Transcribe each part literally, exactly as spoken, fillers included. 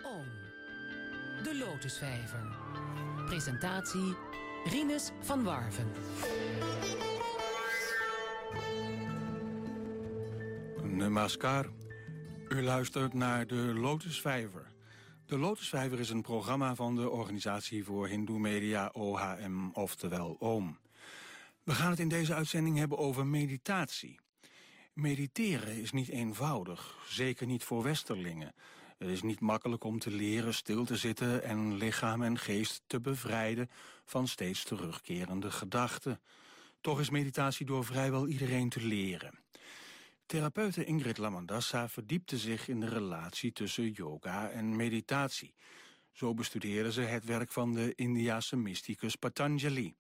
Oom. De Lotusvijver. Presentatie Rinus van Warven. Namaskar. U luistert naar De Lotusvijver. De Lotusvijver is een programma van de Organisatie voor Hindoe Media O H M, oftewel Oom. We gaan het in deze uitzending hebben over meditatie. Mediteren is niet eenvoudig, zeker niet voor westerlingen. Het is niet makkelijk om te leren stil te zitten en lichaam en geest te bevrijden van steeds terugkerende gedachten. Toch is meditatie door vrijwel iedereen te leren. Therapeute Ingrid Lamandasa verdiepte zich in de relatie tussen yoga en meditatie. Zo bestudeerde ze het werk van de Indiase mysticus Patanjali.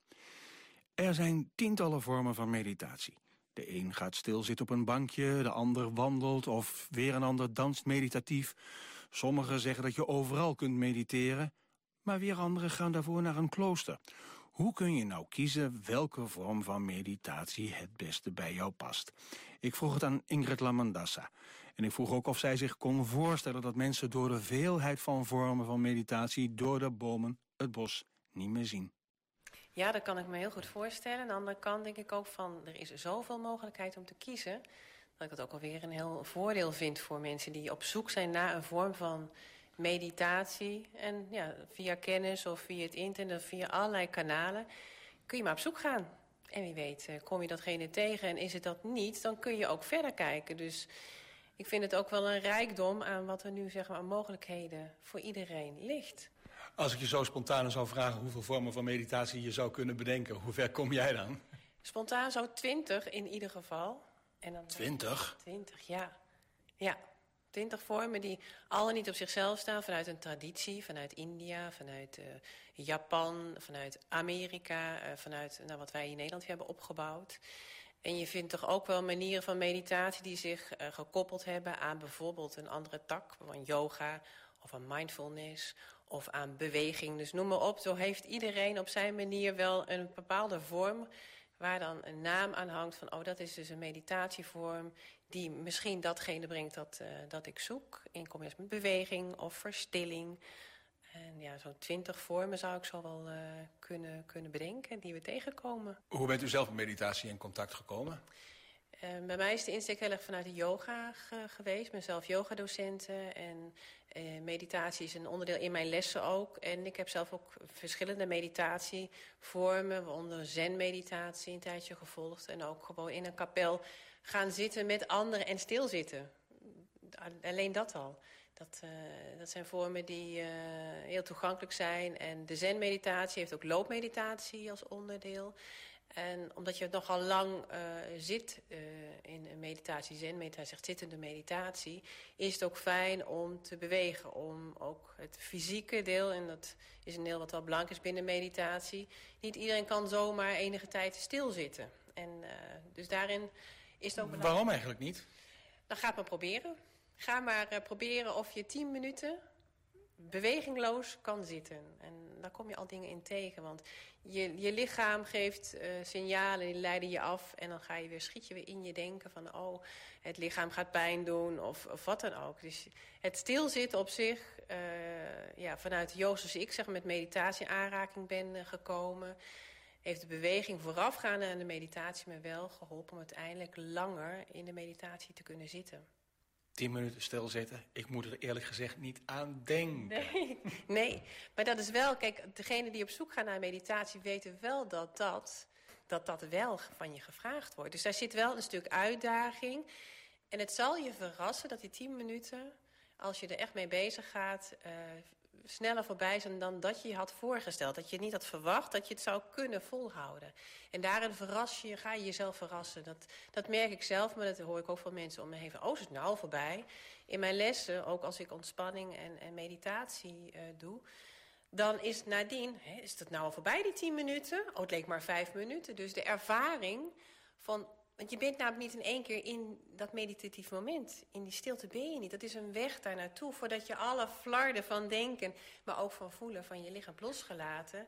Er zijn tientallen vormen van meditatie. De een gaat stilzitten op een bankje, de ander wandelt of weer een ander danst meditatief. Sommigen zeggen dat je overal kunt mediteren, maar weer anderen gaan daarvoor naar een klooster. Hoe kun je nou kiezen welke vorm van meditatie het beste bij jou past? Ik vroeg het aan Ingrid Lamandasa. En ik vroeg ook of zij zich kon voorstellen dat mensen door de veelheid van vormen van meditatie door de bomen het bos niet meer zien. Ja, dat kan ik me heel goed voorstellen. Aan de andere kant denk ik ook van, er is zoveel mogelijkheid om te kiezen, dat ik het ook alweer een heel voordeel vind voor mensen die op zoek zijn naar een vorm van meditatie. En ja, via kennis of via het internet of via allerlei kanalen kun je maar op zoek gaan. En wie weet, kom je datgene tegen en is het dat niet, dan kun je ook verder kijken. Dus ik vind het ook wel een rijkdom aan wat er nu zeg maar aan mogelijkheden voor iedereen ligt. Als ik je zo spontaan zou vragen hoeveel vormen van meditatie je zou kunnen bedenken, hoe ver kom jij dan? Spontaan zo twintig in ieder geval. En dan twintig? Twintig, ja. Ja, twintig vormen die alle niet op zichzelf staan, vanuit een traditie, vanuit India, vanuit uh, Japan, vanuit Amerika, uh, vanuit nou, wat wij in Nederland hebben opgebouwd. En je vindt toch ook wel manieren van meditatie die zich uh, gekoppeld hebben aan bijvoorbeeld een andere tak van yoga of aan mindfulness of aan beweging. Dus noem maar op, zo heeft iedereen op zijn manier wel een bepaalde vorm waar dan een naam aan hangt van, oh, dat is dus een meditatievorm die misschien datgene brengt dat, uh, dat ik zoek, in combinatie met beweging of verstilling. En ja, zo'n twintig vormen zou ik zo wel uh, kunnen, kunnen bedenken die we tegenkomen. Hoe bent u zelf met meditatie in contact gekomen? Uh, bij mij is de insteek heel erg vanuit de yoga ge geweest. Ik ben zelf yogadocenten en uh, meditatie is een onderdeel in mijn lessen ook. En ik heb zelf ook verschillende meditatievormen, waaronder zen-meditatie een tijdje gevolgd. En ook gewoon in een kapel gaan zitten met anderen en stilzitten. Alleen dat al. Dat, uh, dat zijn vormen die uh, heel toegankelijk zijn. En de zen-meditatie heeft ook loopmeditatie als onderdeel. En omdat je nogal lang uh, zit uh, in een meditatie, zen-meditatie, zegt zittende meditatie, is het ook fijn om te bewegen. Om ook het fysieke deel, en dat is een deel wat wel belangrijk is binnen meditatie. Niet iedereen kan zomaar enige tijd stilzitten. En uh, dus daarin is het ook belangrijk. Waarom eigenlijk niet? Dan ga het maar proberen. Ga maar uh, proberen of je tien minuten bewegingloos kan zitten. En daar kom je al dingen in tegen. Want je, je lichaam geeft uh, signalen, die leiden je af. En dan ga je weer, schiet je weer in je denken van, oh, het lichaam gaat pijn doen of, of wat dan ook. Dus het stilzitten op zich, uh, ja, vanuit Joost, zoals ik zeg, met meditatie in aanraking ben uh, gekomen, heeft de beweging voorafgaande aan de meditatie me wel geholpen om uiteindelijk langer in de meditatie te kunnen zitten. Tien minuten stilzitten, ik moet er eerlijk gezegd niet aan denken. Nee, nee, maar dat is wel, kijk, degenen die op zoek gaan naar meditatie weten wel dat dat, dat dat wel van je gevraagd wordt. Dus daar zit wel een stuk uitdaging. En het zal je verrassen dat die tien minuten, als je er echt mee bezig gaat, uh, sneller voorbij zijn dan dat je je had voorgesteld. Dat je niet had verwacht dat je het zou kunnen volhouden. En daarin verras je, ga je jezelf verrassen. Dat, dat merk ik zelf, maar dat hoor ik ook van mensen om me heen. Oh, is het nou voorbij? In mijn lessen, ook als ik ontspanning en, en meditatie uh, doe, dan is het nadien, hè, is het nou al voorbij die tien minuten? Oh, het leek maar vijf minuten. Dus de ervaring van, want je bent namelijk niet in één keer in dat meditatief moment. In die stilte ben je niet. Dat is een weg daar naartoe. Voordat je alle flarden van denken, maar ook van voelen van je lichaam losgelaten,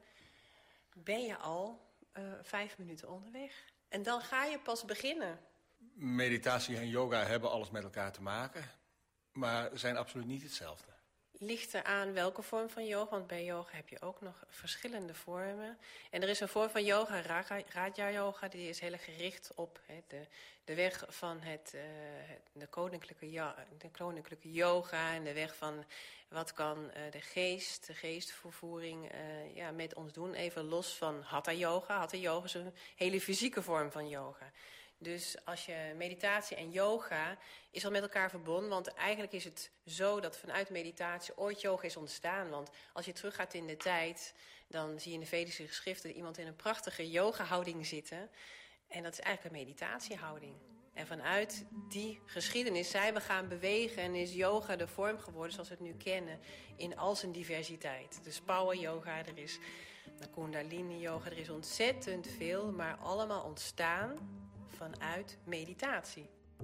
ben je al uh, vijf minuten onderweg. En dan ga je pas beginnen. Meditatie en yoga hebben alles met elkaar te maken, maar zijn absoluut niet hetzelfde. ligt eraan welke vorm van yoga, want bij yoga heb je ook nog verschillende vormen. En er is een vorm van yoga, Raja, Raja Yoga, die is heel erg gericht op he, de, de weg van het, uh, de, koninklijke ja, de koninklijke yoga en de weg van wat kan uh, de geest, de geestvervoering uh, ja, met ons doen. Even los van Hatha Yoga. Hatha Yoga is een hele fysieke vorm van yoga. Dus als je meditatie en yoga is al met elkaar verbonden. Want eigenlijk is het zo dat vanuit meditatie ooit yoga is ontstaan. Want als je teruggaat in de tijd, dan zie je in de Vedische geschriften iemand in een prachtige yoga-houding zitten. En dat is eigenlijk een meditatiehouding. En vanuit die geschiedenis zijn we gaan bewegen en is yoga de vorm geworden zoals we het nu kennen. In al zijn diversiteit. Dus power yoga, er is kundalini yoga, er is ontzettend veel. Maar allemaal ontstaan vanuit meditatie.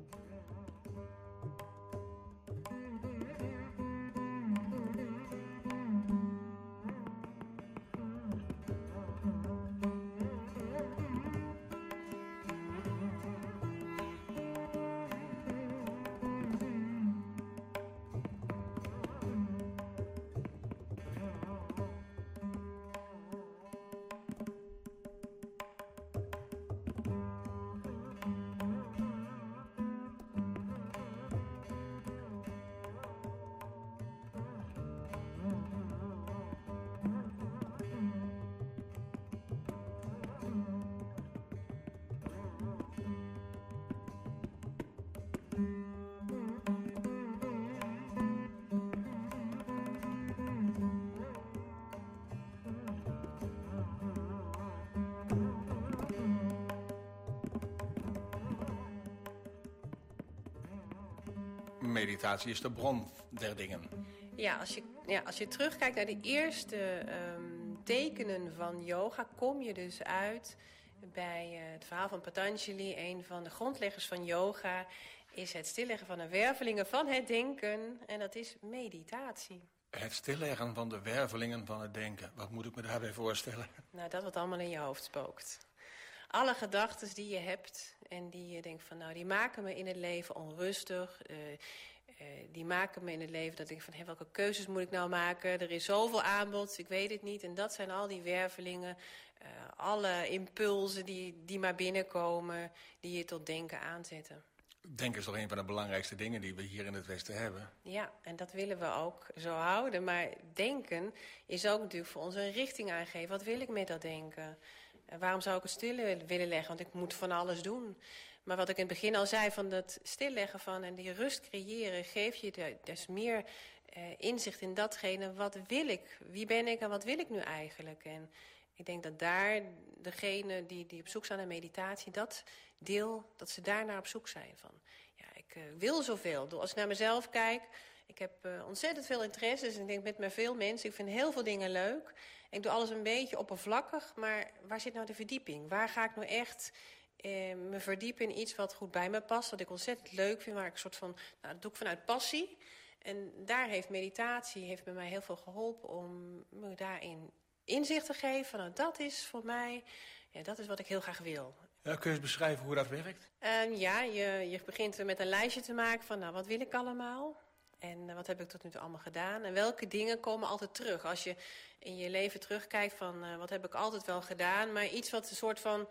Meditatie is de bron der dingen. Ja, als je, ja, als je terugkijkt naar de eerste um, tekenen van yoga, kom je dus uit bij uh, het verhaal van Patanjali. Een van de grondleggers van yoga is het stilleggen van de wervelingen van het denken. En dat is meditatie. Het stilleggen van de wervelingen van het denken. Wat moet ik me daarbij voorstellen? Nou, dat wat allemaal in je hoofd spookt. Alle gedachten die je hebt en die je denkt van nou, die maken me in het leven onrustig. Uh, uh, die maken me in het leven dat ik denk van hé, welke keuzes moet ik nou maken? Er is zoveel aanbod, ik weet het niet. En dat zijn al die wervelingen, uh, alle impulsen die, die maar binnenkomen, die je tot denken aanzetten. Denken is toch een van de belangrijkste dingen die we hier in het Westen hebben? Ja, en dat willen we ook zo houden. Maar denken is ook natuurlijk voor ons een richting aangeven. Wat wil ik met dat denken? Waarom zou ik het stil willen leggen? Want ik moet van alles doen. Maar wat ik in het begin al zei, van dat stilleggen van en die rust creëren, geeft je dus meer uh, inzicht in datgene, wat wil ik? Wie ben ik en wat wil ik nu eigenlijk? En ik denk dat daar degene die, die op zoek zijn naar meditatie, dat deel, dat ze daarnaar op zoek zijn. Van, ja, ik uh, wil zoveel. Als ik naar mezelf kijk, ik heb uh, ontzettend veel interesses. En ik denk met me veel mensen, ik vind heel veel dingen leuk. Ik doe alles een beetje oppervlakkig, maar waar zit nou de verdieping? Waar ga ik nou echt eh, me verdiepen in iets wat goed bij me past, wat ik ontzettend leuk vind, waar ik een soort van, nou, dat doe ik vanuit passie. En daar heeft meditatie heeft bij mij heel veel geholpen om me daarin inzicht te geven. Van, nou, dat is voor mij, ja, dat is wat ik heel graag wil. Ja, kun je eens beschrijven hoe dat werkt? Uh, ja, je, je begint met een lijstje te maken van, nou, wat wil ik allemaal? En uh, wat heb ik tot nu toe allemaal gedaan? En welke dingen komen altijd terug? Als je in je leven terugkijkt van, uh, wat heb ik altijd wel gedaan? Maar iets wat een soort van,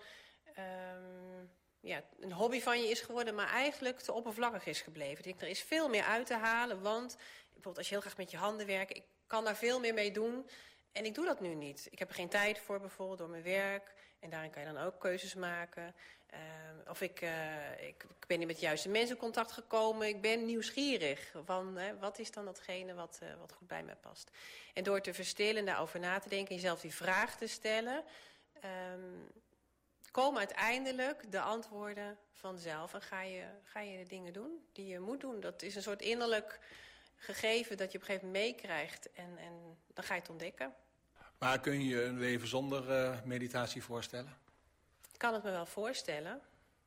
um, ja, een hobby van je is geworden, maar eigenlijk te oppervlakkig is gebleven. Ik denk, er is veel meer uit te halen, want bijvoorbeeld als je heel graag met je handen werkt, ik kan daar veel meer mee doen. En ik doe dat nu niet. Ik heb er geen tijd voor bijvoorbeeld door mijn werk. En daarin kan je dan ook keuzes maken. Uh, of ik, uh, ik, ik ben niet met de juiste mensen in contact gekomen. Ik ben nieuwsgierig. Van, hè, wat is dan datgene wat, uh, wat goed bij mij past? En door te verstillen en daarover na te denken en jezelf die vraag te stellen, Um, komen uiteindelijk de antwoorden vanzelf. En ga je, ga je de dingen doen die je moet doen. Dat is een soort innerlijk gegeven dat je op een gegeven moment meekrijgt. En, en dan ga je het ontdekken. Maar kun je een leven zonder uh, meditatie voorstellen? Ik kan het me wel voorstellen.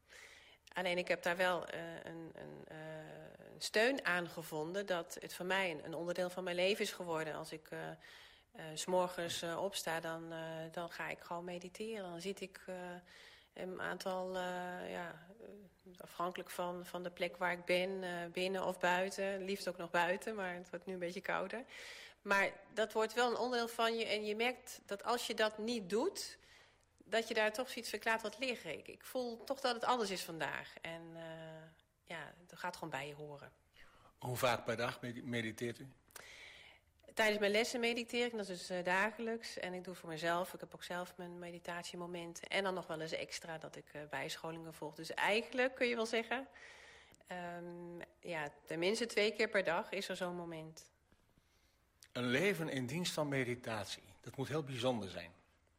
Alleen ik heb daar wel uh, een, een, uh, een steun aan gevonden, dat het voor mij een, een onderdeel van mijn leven is geworden. Als ik uh, uh, 's morgens uh, opsta, dan, uh, dan ga ik gewoon mediteren. Dan zit ik uh, Een aantal, uh, ja, afhankelijk van, van de plek waar ik ben, uh, binnen of buiten. Liefst ook nog buiten, maar het wordt nu een beetje kouder. Maar dat wordt wel een onderdeel van je. En je merkt dat als je dat niet doet, dat je daar toch zoiets verklaart wat liggen. Ik, ik voel toch dat het anders is vandaag. En uh, ja, dat gaat gewoon bij je horen. Hoe vaak per dag mediteert u? Tijdens mijn lessen mediteer ik, dat is dus uh, dagelijks. En ik doe voor mezelf, ik heb ook zelf mijn meditatiemomenten. En dan nog wel eens extra dat ik uh, bijscholingen volg. Dus eigenlijk kun je wel zeggen, um, ja, tenminste twee keer per dag is er zo'n moment. Een leven in dienst van meditatie, dat moet heel bijzonder zijn.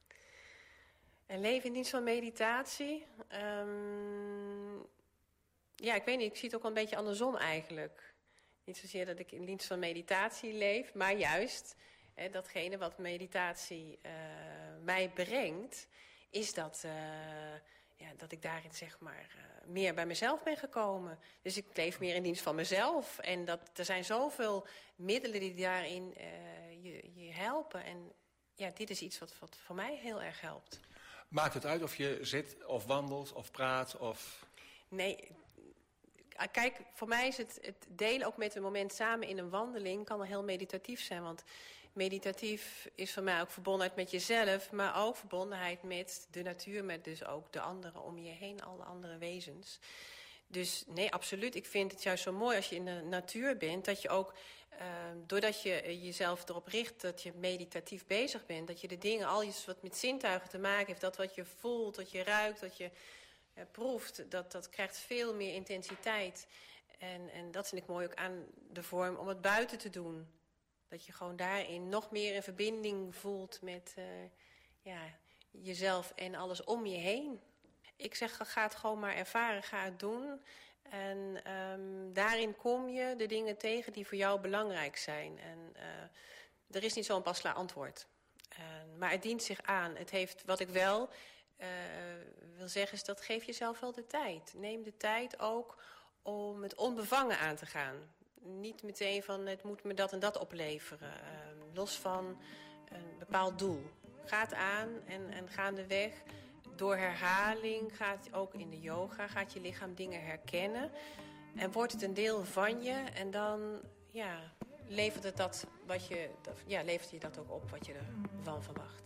Een leven in dienst van meditatie? Um, ja, ik weet niet, ik zie het ook wel een beetje andersom eigenlijk. Niet zozeer dat ik in dienst van meditatie leef, maar juist hè, datgene wat meditatie uh, mij brengt, is dat, uh, ja, dat ik daarin zeg maar uh, meer bij mezelf ben gekomen. Dus ik leef meer in dienst van mezelf. En dat, er zijn zoveel middelen die daarin uh, je, je helpen. En ja, dit is iets wat, wat voor mij heel erg helpt. Maakt het uit of je zit of wandelt of praat of... Nee. Kijk, voor mij is het, het delen ook met een moment samen in een wandeling kan al heel meditatief zijn. Want meditatief is voor mij ook verbondenheid met jezelf, maar ook verbondenheid met de natuur, met dus ook de anderen om je heen, alle andere wezens. Dus nee, absoluut. Ik vind het juist zo mooi als je in de natuur bent, dat je ook, uh, doordat je jezelf erop richt dat je meditatief bezig bent, dat je de dingen, al iets wat met zintuigen te maken heeft, dat wat je voelt, dat je ruikt, dat je uh, proeft, dat, dat krijgt veel meer intensiteit. En, en dat vind ik mooi ook aan de vorm om het buiten te doen. Dat je gewoon daarin nog meer in verbinding voelt met uh, ja, jezelf en alles om je heen. Ik zeg, ga het gewoon maar ervaren, ga het doen. En um, daarin kom je de dingen tegen die voor jou belangrijk zijn. En uh, er is niet zo'n pasklaar antwoord. Uh, maar het dient zich aan. Het heeft, wat ik wel uh, wil zeggen is, dat geef jezelf wel de tijd. Neem de tijd ook om het onbevangen aan te gaan. Niet meteen van, het moet me dat en dat opleveren. Uh, los van een bepaald doel. Ga het aan en, en gaandeweg... Door herhaling gaat ook in de yoga, gaat je lichaam dingen herkennen. En wordt het een deel van je. En dan ja, levert, het dat wat je, ja, levert je dat ook op wat je ervan verwacht.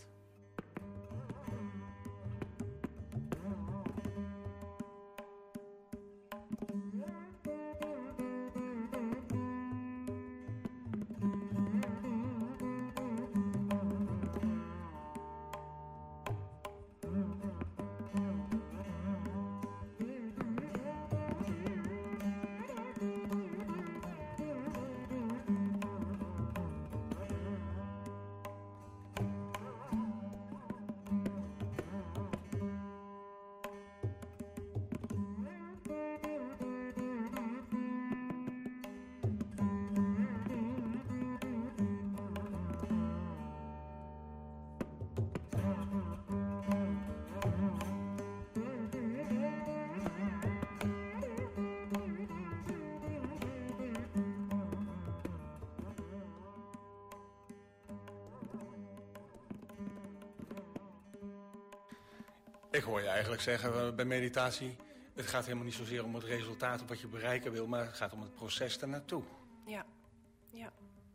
Ik hoor je eigenlijk zeggen bij meditatie, het gaat helemaal niet zozeer om het resultaat of wat je bereiken wil, maar het gaat om het proces ernaartoe. Ja, ja.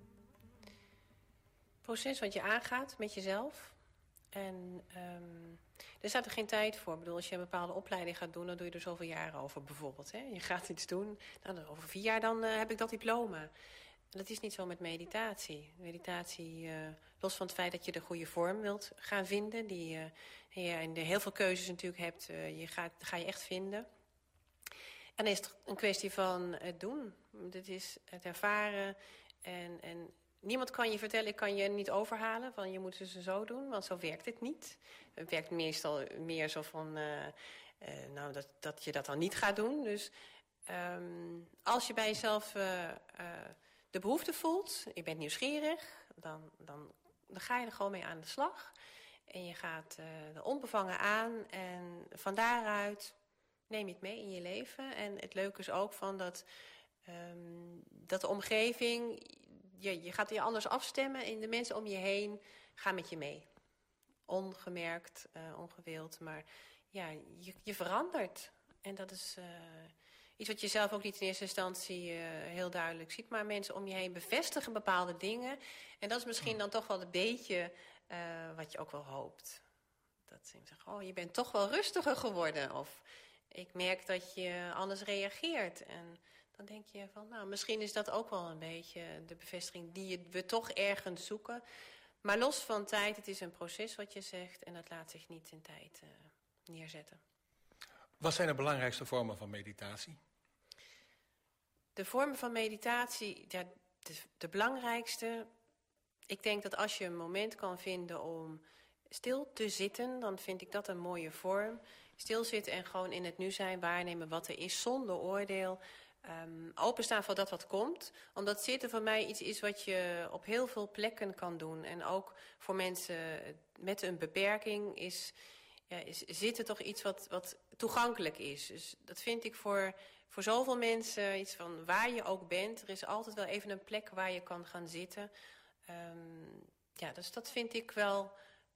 Het proces wat je aangaat met jezelf. En um, er staat er geen tijd voor. Ik bedoel, als je een bepaalde opleiding gaat doen, dan doe je er zoveel jaren over bijvoorbeeld. Hè? Je gaat iets doen, nou, over vier jaar dan uh, heb ik dat diploma. En dat is niet zo met meditatie. Meditatie, uh, los van het feit dat je de goede vorm wilt gaan vinden, die uh, je in de heel veel keuzes natuurlijk hebt, uh, je gaat, ga je echt vinden. En dan is het een kwestie van het doen. Dit is het ervaren. En, en niemand kan je vertellen, ik kan je niet overhalen, van je moet het dus zo doen, want zo werkt het niet. Het werkt meestal meer zo van, uh, uh, nou, dat, dat je dat dan niet gaat doen. Dus um, als je bij jezelf uh, uh, de behoefte voelt, je bent nieuwsgierig, dan, dan, dan ga je er gewoon mee aan de slag. En je gaat uh, er onbevangen aan en van daaruit neem je het mee in je leven. En het leuke is ook van dat, um, dat de omgeving, je, je gaat je anders afstemmen en de mensen om je heen gaan met je mee. Ongemerkt, uh, ongewild, maar ja, je, je verandert. En dat is uh, iets wat je zelf ook niet in eerste instantie uh, heel duidelijk ziet. Maar mensen om je heen bevestigen bepaalde dingen. En dat is misschien dan toch wel een beetje uh, wat je ook wel hoopt. Dat ze zeggen, oh, je bent toch wel rustiger geworden. Of ik merk dat je anders reageert. En dan denk je van, nou, misschien is dat ook wel een beetje de bevestiging die we toch ergens zoeken. Maar los van tijd, het is een proces wat je zegt. En dat laat zich niet in tijd uh, neerzetten. Wat zijn de belangrijkste vormen van meditatie? De vormen van meditatie, ja, de, de belangrijkste. Ik denk dat als je een moment kan vinden om stil te zitten, dan vind ik dat een mooie vorm. Stilzitten en gewoon in het nu zijn, waarnemen wat er is, zonder oordeel. Um, openstaan voor dat wat komt. Omdat zitten voor mij iets is wat je op heel veel plekken kan doen. En ook voor mensen met een beperking is, ja, is zitten toch iets wat, wat toegankelijk is. Dus dat vind ik voor, voor zoveel mensen iets van waar je ook bent. Er is altijd wel even een plek waar je kan gaan zitten. Um, ja, dus dat vind ik wel.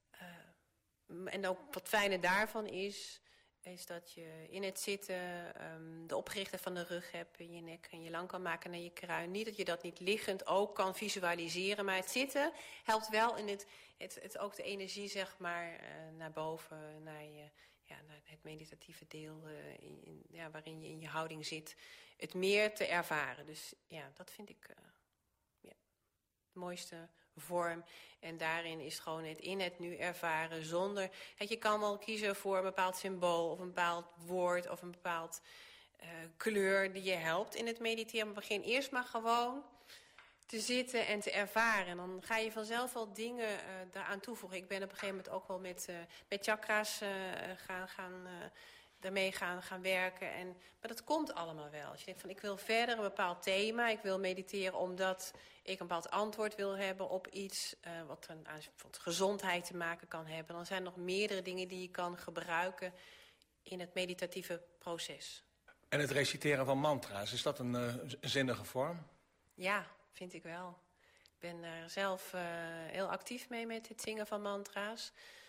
Uh, en ook wat fijne daarvan is, is dat je in het zitten um, de opgerichte van de rug hebt in je nek en je lang kan maken naar je kruin. Niet dat je dat niet liggend ook kan visualiseren, maar het zitten helpt wel in het, het, het ook de energie zeg maar uh, naar boven, naar, je, ja, naar het meditatieve deel uh, in, in, ja, waarin je in je houding zit, het meer te ervaren. Dus ja, dat vind ik uh, ja, de mooiste vorm. En daarin is gewoon het in het nu ervaren zonder. Kijk, je kan wel kiezen voor een bepaald symbool of een bepaald woord of een bepaald uh, kleur die je helpt in het mediteren. Maar begin eerst maar gewoon te zitten en te ervaren. En dan ga je vanzelf wel dingen uh, daaraan toevoegen. Ik ben op een gegeven moment ook wel met, uh, met chakra's uh, gaan, gaan, uh, daarmee gaan, gaan werken. En, maar dat komt allemaal wel. Als je denkt van ik wil verder een bepaald thema. Ik wil mediteren omdat ik een bepaald antwoord wil hebben op iets uh, wat een, aan gezondheid te maken kan hebben. Dan zijn er nog meerdere dingen die je kan gebruiken in het meditatieve proces. En het reciteren van mantra's, is dat een uh, zinnige vorm? Ja, vind ik wel. Ik ben daar zelf uh, heel actief mee met het zingen van mantra's.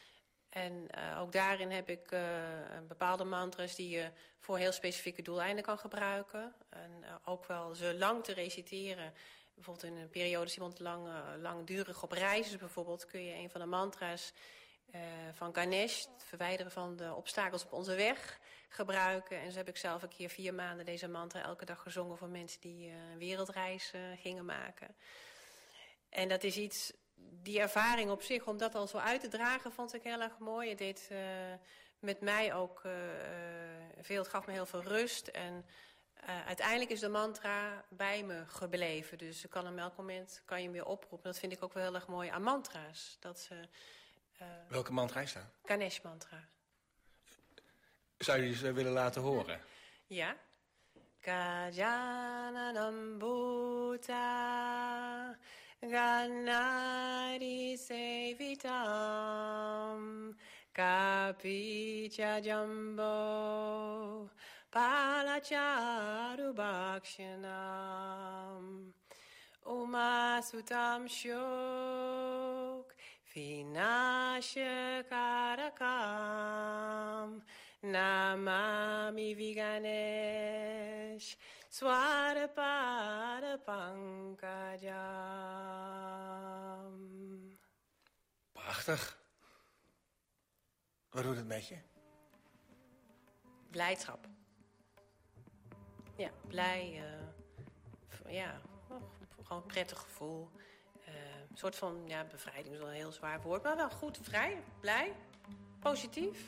En uh, ook daarin heb ik uh, bepaalde mantra's die je voor heel specifieke doeleinden kan gebruiken. En uh, ook wel ze lang te reciteren. Bijvoorbeeld in een periode als iemand lang, uh, langdurig op reis is bijvoorbeeld, kun je een van de mantra's uh, van Ganesh, het verwijderen van de obstakels op onze weg, gebruiken. En zo heb ik zelf een keer vier maanden deze mantra elke dag gezongen voor mensen die uh, een wereldreis uh, gingen maken. En dat is iets, die ervaring op zich, om dat al zo uit te dragen, vond ik heel erg mooi. Het deed uh, met mij ook uh, veel, het gaf me heel veel rust. En uh, uiteindelijk is de mantra bij me gebleven. Dus je kan hem elk moment kan je hem weer oproepen. Dat vind ik ook wel heel erg mooi aan mantra's. Dat ze, uh, Welke mantra is dat? Ganesh mantra. Zou je die eens uh, willen laten horen? Ja. Gajananam Bhuta Ganari Sevitam Kapicha Jumbo Palacharu Bhakshanam Umasutam Shok Vinashakarakam Namami Viganesh Swarapada Pankajam. Prachtig. Wat doet het met je? Blijdschap. Ja, blij. Uh, ja, oh, gewoon een prettig gevoel. Uh, een soort van ja, bevrijding is wel een heel zwaar woord, maar wel goed, vrij, blij, positief.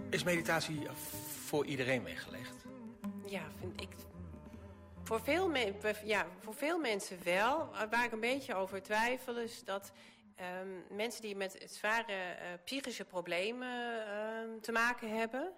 Is meditatie voor iedereen weggelegd? Ja, vind ik... Voor veel, me- ja, voor veel mensen wel. Waar ik een beetje over twijfel is dat um, mensen die met zware uh, psychische problemen uh, te maken hebben...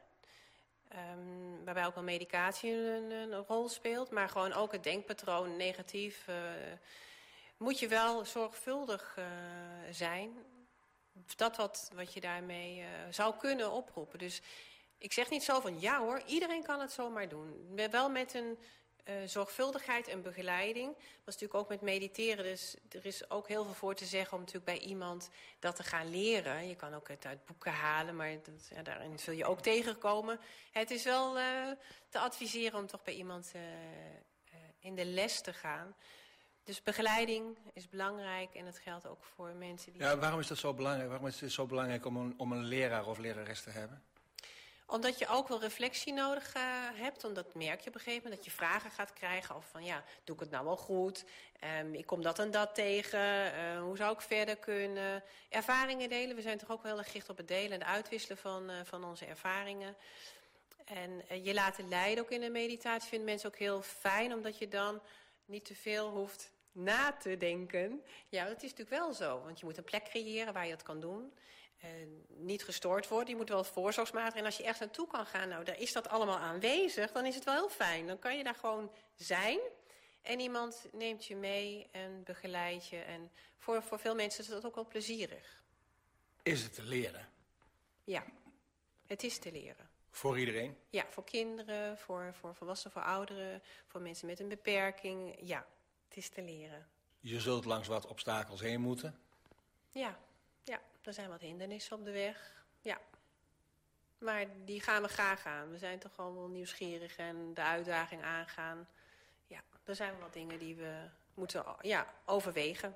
Um, waarbij ook wel medicatie een, een rol speelt, maar gewoon ook het denkpatroon negatief... Uh, moet je wel zorgvuldig uh, zijn. Dat wat, wat je daarmee uh, zou kunnen oproepen. Dus ik zeg niet zo van ja hoor, iedereen kan het zomaar doen. Wel met een uh, zorgvuldigheid en begeleiding. Dat is natuurlijk ook met mediteren. Dus er is ook heel veel voor te zeggen om natuurlijk bij iemand dat te gaan leren. Je kan ook het uit boeken halen, maar dat, ja, daarin zul je ook tegenkomen. Het is wel uh, te adviseren om toch bij iemand uh, uh, in de les te gaan. Dus begeleiding is belangrijk en dat geldt ook voor mensen die... Ja, waarom is dat zo belangrijk? Waarom is het zo belangrijk om een, om een leraar of lerares te hebben? Omdat je ook wel reflectie nodig uh, hebt. Omdat merk je op een gegeven moment dat je vragen gaat krijgen. Of van ja, doe ik het nou wel goed? Um, ik kom dat en dat tegen. Uh, hoe zou ik verder kunnen? Ervaringen delen. We zijn toch ook wel heel erg gericht op het delen en het uitwisselen van, uh, van onze ervaringen. En uh, je laten leiden ook in de meditatie vinden mensen ook heel fijn. Omdat je dan niet te veel hoeft na te denken. Ja, dat is natuurlijk wel zo. Want je moet een plek creëren waar je dat kan doen. Uh, niet gestoord worden. Je moet wel voorzorgsmaatregelen. En als je echt naartoe kan gaan, nou, daar is dat allemaal aanwezig. Dan is het wel heel fijn. Dan kan je daar gewoon zijn. En iemand neemt je mee en begeleidt je. En voor, voor veel mensen is dat ook wel plezierig. Is het te leren? Ja, het is te leren. Voor iedereen? Ja, voor kinderen, voor, voor volwassenen, voor ouderen, voor mensen met een beperking. Ja, het is te leren. Je zult langs wat obstakels heen moeten? Ja, ja, er zijn wat hindernissen op de weg. Ja, maar die gaan we graag aan. We zijn toch gewoon wel nieuwsgierig en de uitdaging aangaan. Ja, er zijn wel wat dingen die we moeten ja, overwegen.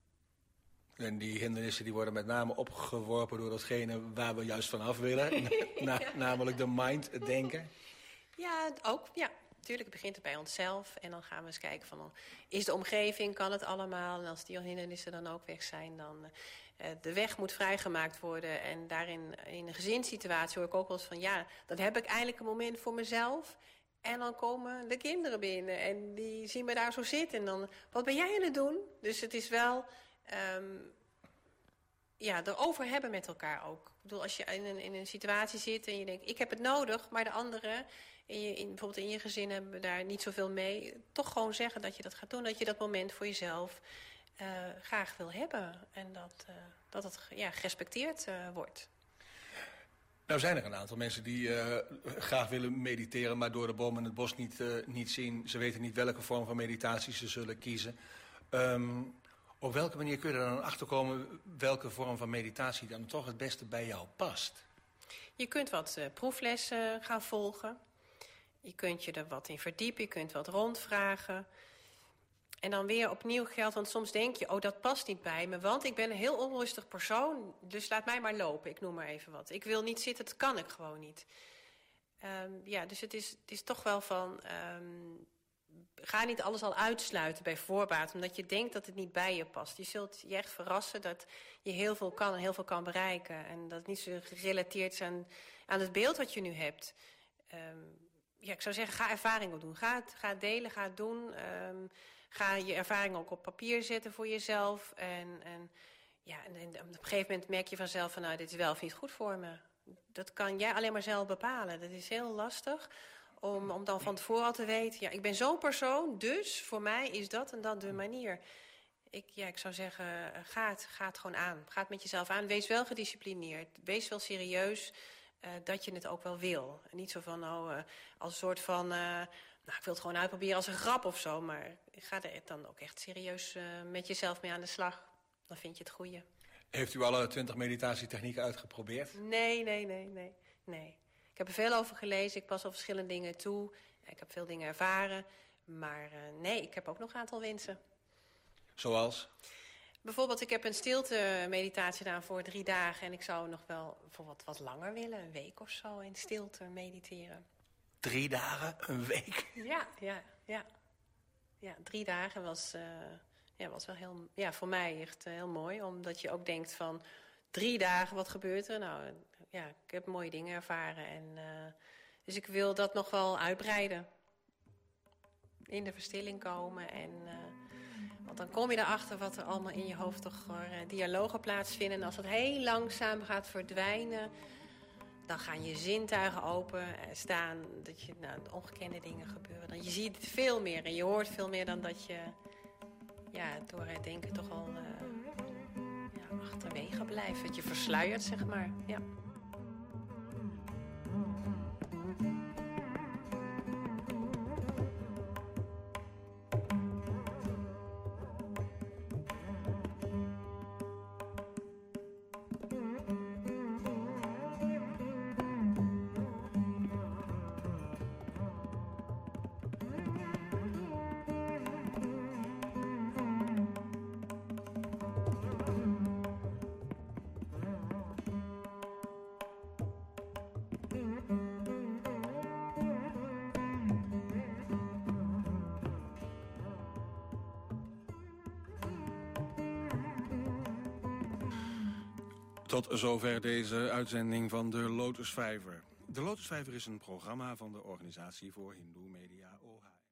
En die hindernissen die worden met name opgeworpen door datgene waar we juist vanaf willen. Na, ja. Namelijk de mind, het denken. Ja, ook. Ja, natuurlijk. Het begint bij onszelf. En dan gaan we eens kijken van, is de omgeving, kan het allemaal? En als die hindernissen dan ook weg zijn, dan... Uh, de weg moet vrijgemaakt worden. En daarin, in een gezinssituatie hoor ik ook wel eens van... ja, dan heb ik eindelijk een moment voor mezelf... En dan komen de kinderen binnen en die zien me daar zo zitten. En dan, wat ben jij aan het doen? Dus het is wel, um, ja, erover hebben met elkaar ook. Ik bedoel, als je in een, in een situatie zit en je denkt, ik heb het nodig, maar de anderen, in je, in, bijvoorbeeld in je gezin, hebben daar niet zoveel mee. Toch gewoon zeggen dat je dat gaat doen, dat je dat moment voor jezelf uh, graag wil hebben. En dat, uh, dat het ja, gerespecteerd uh, wordt. Nou zijn er een aantal mensen die uh, graag willen mediteren... maar door de boom en het bos niet, uh, niet zien. Ze weten niet welke vorm van meditatie ze zullen kiezen. Um, op welke manier kun je er dan achter komen... welke vorm van meditatie dan toch het beste bij jou past? Je kunt wat uh, proeflessen gaan volgen. Je kunt je er wat in verdiepen. Je kunt wat rondvragen. En dan weer opnieuw geldt, want soms denk je... oh, dat past niet bij me, want ik ben een heel onrustig persoon... dus laat mij maar lopen, ik noem maar even wat. Ik wil niet zitten, dat kan ik gewoon niet. Um, ja, dus het is, het is toch wel van... Um, ga niet alles al uitsluiten bij voorbaat... omdat je denkt dat het niet bij je past. Je zult je echt verrassen dat je heel veel kan en heel veel kan bereiken... en dat het niet zo gerelateerd is aan, aan het beeld wat je nu hebt... Um, ja, ik zou zeggen, ga ervaring opdoen. Ga het, ga het delen, ga het doen... Um, Ga je ervaring ook op papier zetten voor jezelf. En, en, ja, en, en op een gegeven moment merk je vanzelf van... nou, dit is wel of niet goed voor me. Dat kan jij alleen maar zelf bepalen. Dat is heel lastig om, om dan van tevoren al te weten... ja, ik ben zo'n persoon, dus voor mij is dat en dat de manier. Ik, ja, ik zou zeggen, ga het, ga het gewoon aan. Ga het met jezelf aan. Wees wel gedisciplineerd. Wees wel serieus uh, dat je het ook wel wil. En niet zo van, oh, uh, als een soort van... Uh, Nou, ik wil het gewoon uitproberen als een grap of zo. Maar ga er dan ook echt serieus uh, met jezelf mee aan de slag. Dan vind je het goede. Heeft u alle twintig meditatietechnieken uitgeprobeerd? Nee, nee, nee, nee, nee. Ik heb er veel over gelezen. Ik pas al verschillende dingen toe. Ik heb veel dingen ervaren. Maar uh, nee, ik heb ook nog een aantal wensen. Zoals? Bijvoorbeeld, ik heb een stilte meditatie gedaan voor drie dagen. En ik zou nog wel voor wat, wat langer willen. Een week of zo in stilte mediteren. Drie dagen, een week? Ja, ja, ja. Ja, drie dagen was, uh, ja, was wel heel, ja, voor mij echt uh, heel mooi. Omdat je ook denkt van, drie dagen, wat gebeurt er? Nou, ja, ik heb mooie dingen ervaren. En, uh, dus ik wil dat nog wel uitbreiden. In de verstilling komen. En, uh, want dan kom je erachter wat er allemaal in je hoofd toch uh, dialogen plaatsvinden. En als het heel langzaam gaat verdwijnen, dan gaan je zintuigen open staan. Dat je nou, ongekende dingen gebeuren. Dan je ziet veel meer en je hoort veel meer dan dat je ja, door het denken toch al uh, ja, achterwege blijft. Dat je versluiert, zeg maar. Ja. Tot zover deze uitzending van de Lotusvijver. De Lotusvijver is een programma van de Organisatie voor Hindoe Media O H M.